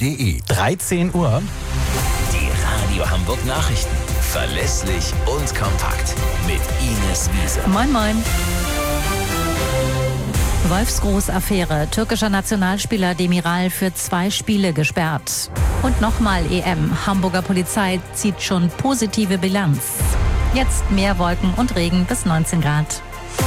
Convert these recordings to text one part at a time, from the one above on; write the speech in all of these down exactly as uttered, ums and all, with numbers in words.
punkt de. dreizehn Uhr. Die Radio Hamburg Nachrichten. Verlässlich und kompakt. Mit Ines Wiese. Moin, moin. Wolfsgroß-Affäre. Türkischer Nationalspieler Demiral für zwei Spiele gesperrt. Und nochmal E M. Hamburger Polizei zieht schon positive Bilanz. Jetzt mehr Wolken und Regen bis neunzehn Grad.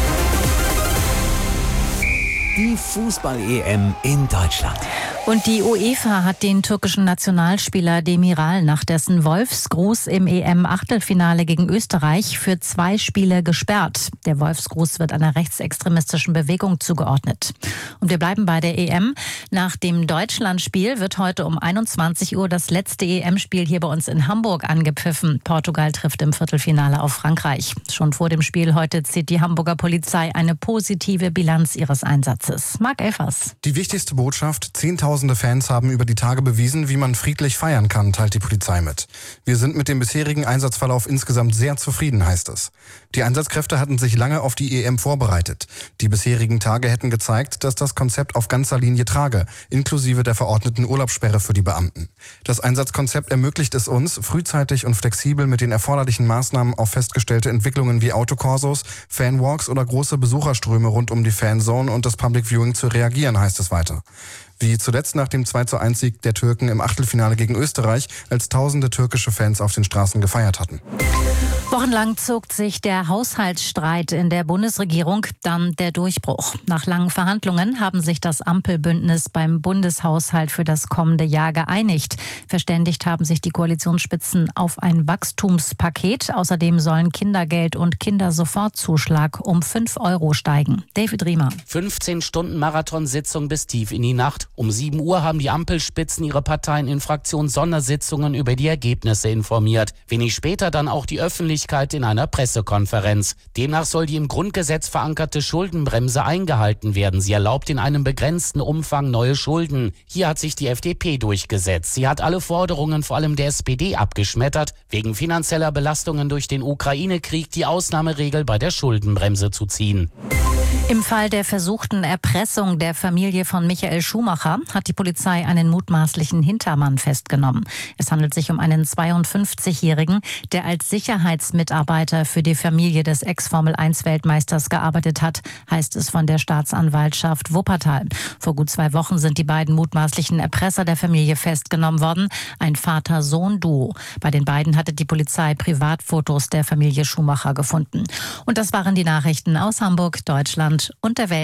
Die Fußball-E M in Deutschland. Und die UEFA hat den türkischen Nationalspieler Demiral nach dessen Wolfsgruß im E M-Achtelfinale gegen Österreich für zwei Spiele gesperrt. Der Wolfsgruß wird einer rechtsextremistischen Bewegung zugeordnet. Und wir bleiben bei der E M. Nach dem Deutschlandspiel wird heute um einundzwanzig Uhr das letzte E M-Spiel hier bei uns in Hamburg angepfiffen. Portugal trifft im Viertelfinale auf Frankreich. Schon vor dem Spiel heute zieht die Hamburger Polizei eine positive Bilanz ihres Einsatzes. Marc Elfers. Die wichtigste Botschaft: zehntausende Fans haben über die Tage bewiesen, wie man friedlich feiern kann, teilt die Polizei mit. Wir sind mit dem bisherigen Einsatzverlauf insgesamt sehr zufrieden, heißt es. Die Einsatzkräfte hatten sich lange auf die E M vorbereitet. Die bisherigen Tage hätten gezeigt, dass das Konzept auf ganzer Linie trage, inklusive der verordneten Urlaubssperre für die Beamten. Das Einsatzkonzept ermöglicht es uns, frühzeitig und flexibel mit den erforderlichen Maßnahmen auf festgestellte Entwicklungen wie Autokorsos, Fanwalks oder große Besucherströme rund um die Fanzone und das Public Viewing zu reagieren, heißt es weiter. Wie zuletzt nach dem zwei zu eins Sieg der Türken im Achtelfinale gegen Österreich, als tausende türkische Fans auf den Straßen gefeiert hatten. Wochenlang zog sich der Haushaltsstreit in der Bundesregierung, dann der Durchbruch. Nach langen Verhandlungen haben sich das Ampelbündnis beim Bundeshaushalt für das kommende Jahr geeinigt. Verständigt haben sich die Koalitionsspitzen auf ein Wachstumspaket. Außerdem sollen Kindergeld und Kindersofortzuschlag um fünf Euro steigen. David Riemer. fünfzehn Stunden Marathonsitzung bis tief in die Nacht. Um sieben Uhr haben die Ampelspitzen ihre Parteien in Fraktionssondersitzungen über die Ergebnisse informiert. Wenig später dann auch die Öffentlichkeit in einer Pressekonferenz. Demnach soll die im Grundgesetz verankerte Schuldenbremse eingehalten werden. Sie erlaubt in einem begrenzten Umfang neue Schulden. Hier hat sich die F D P durchgesetzt. Sie hat alle Forderungen vor allem der S P D abgeschmettert, wegen finanzieller Belastungen durch den Ukraine-Krieg die Ausnahmeregel bei der Schuldenbremse zu ziehen. Im Fall der versuchten Erpressung der Familie von Michael Schumacher hat die Polizei einen mutmaßlichen Hintermann festgenommen. Es handelt sich um einen zweiundfünfzigjährigen, der als Sicherheitsmitarbeiter für die Familie des Ex-Formel eins Weltmeisters gearbeitet hat, heißt es von der Staatsanwaltschaft Wuppertal. Vor gut zwei Wochen sind die beiden mutmaßlichen Erpresser der Familie festgenommen worden, ein Vater-Sohn-Duo. Bei den beiden hatte die Polizei Privatfotos der Familie Schumacher gefunden. Und das waren die Nachrichten aus Hamburg, Deutschland und der Welt.